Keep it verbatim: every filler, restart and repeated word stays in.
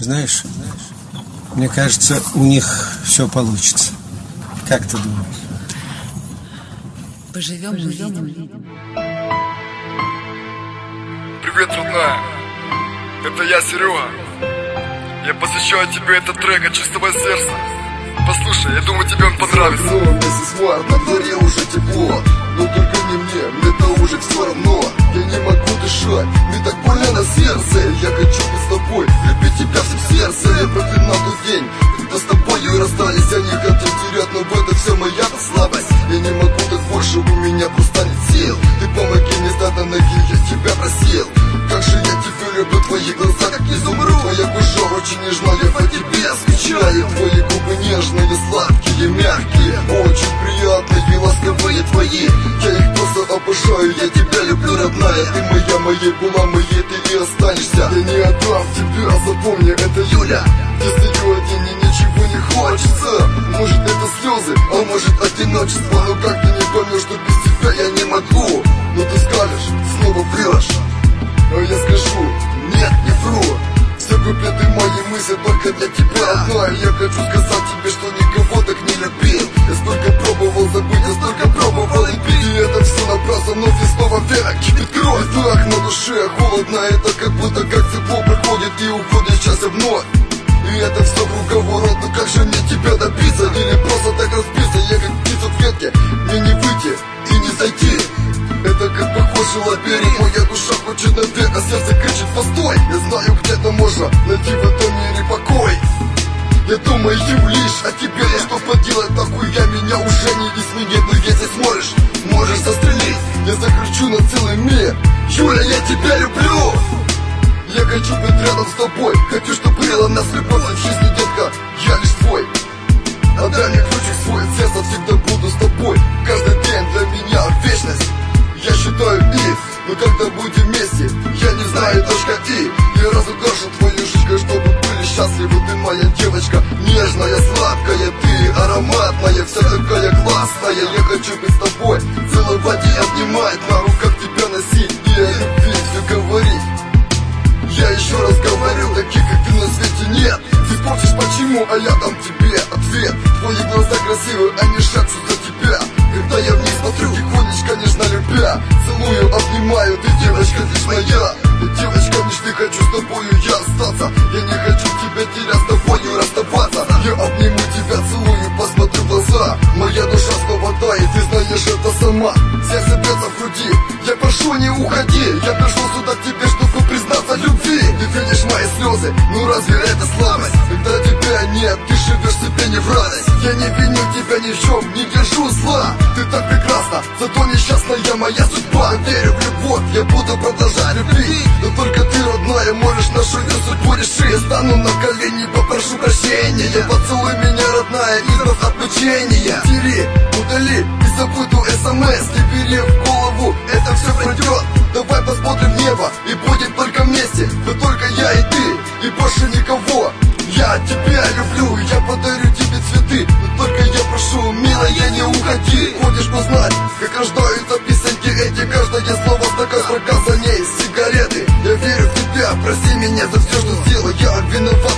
Знаешь, мне кажется, у них все получится. Как ты думаешь? Поживем, увидим. Привет, родная. Это я, Серега. Я посвящаю тебе этот трек от чистого сердца. Послушай, я думаю, тебе он понравится. Месяц март, на дворе уже тепло. Но только не мне, мне-то уже все равно. Я не могу дышать, мне так больно на сердце. Я хочу быть с тобой, любить тебя всем сердцем. Я проклинал тот день, когда с тобою расстались. Я не хотел терять, но в это все моя слабость. Я не могу так больше, у меня просто нет сил. Ты помоги мне стать на ноги, я тебя просил. Как же я тебя люблю, твои глаза как изумруд. Твоя кожа очень нежна, я по тебе скучаю. Твои губы нежные, сладкие, мягкие, очень приятные, ласковые твои. Я их просто обожаю, я тебя люблю, родная. Ты моя, моей была, моей ты и останешься. Я не отдам тебя, запомни, это Юля. Если ее один и ничего не хочется. Может это слезы, а может одиночество. Но как ты не поймешь, что без тебя я не могу. Но ты скажешь, снова врешь. А я скажу, нет, не вру. Все куплеты мои мысли только для тебя одна. Я хочу сказать тебе, что никого так не любил. Я столько пробовал забыть, я столько пробовал любить. И это все напрасно, вновь и снова вера кипит кровь. Так на душе холодно, это как будто как тепло проходит и уходит счастье вновь. И это все круговорот, но как же мне тебя добиться? Или просто так разбиться, я как птица в ветке. Мне не выйти и не зайти. Это как похоже лабиринт. Моя душа хочет навек, а сердце кричит постой. Я знаю, где-то можно найти в этом мире покой. Я думаю лишь о тебе, но что поделать, нахуй я меня уже не изменит. Но если сможешь, можешь застрелить. Я закричу на целый мир. Юля, я тебя люблю. Я хочу быть рядом с тобой. Хочу, чтобы была нас любовь в жизни, детка. Я лишь твой. Отдай мне ключик свой, сердце всегда буду с тобой. Каждый день для меня вечность. Я считаю и, но когда будем вместе, я не знаю точка и. Я разукрашу твою жизнь, чтобы были счастливы. Ты моя девочка, нежная, сладкая. Ты ароматная, вся такая классная. Я хочу быть с тобой, целовать и обнимать, на руках тебя носить и о любви все говорить. Я еще раз говорю, таких как ты на свете нет. Ты спросишь почему, а я дам тебе ответ. Твои глаза красивые, они шепчут за тебя. Когда я вниз смотрю, тихонечко, нежно любя, целую, обнимаю, ты девочка лишь моя. Ты девочка мечты, хочу с тобою я остаться. Я не хочу тебя терять, с тобою расставаться. Я обниму тебя, целую, посмотрю в глаза. Моя душа снова тает, ты знаешь это сама. Сердце бьется в груди, я прошу не уходи. Я пришел сюда к тебе, чтобы признаться любви. Ты видишь мои слезы, ну разве это слабость? Когда тебя нет, ты живешь себе не в радость. Я не виню тебя ни в чем, не держу зла. Ты так прекрасна, зато несчастная моя судьба. Верю в любовь, я буду продолжать любить. Но только ты, родная, можешь нашу судьбу решить. Я стану на колени, попрошу прощения. Поцелуй меня, родная, избавь от мучения. Тери, удали и забудь ту смс. Не бери в голову, это все пройдет. Давай посмотрим в небо, и будет только вместе. Но только я и ты, и больше никого. Я тебя люблю, я подарю тебе цветы. Но только я прошу, милая, не уходи. Хочешь узнать, как рождаются песенки эти? Каждое слово стакан, строка за ней сигареты. Я верю в тебя, прости меня за все, что сделал. Я виноват.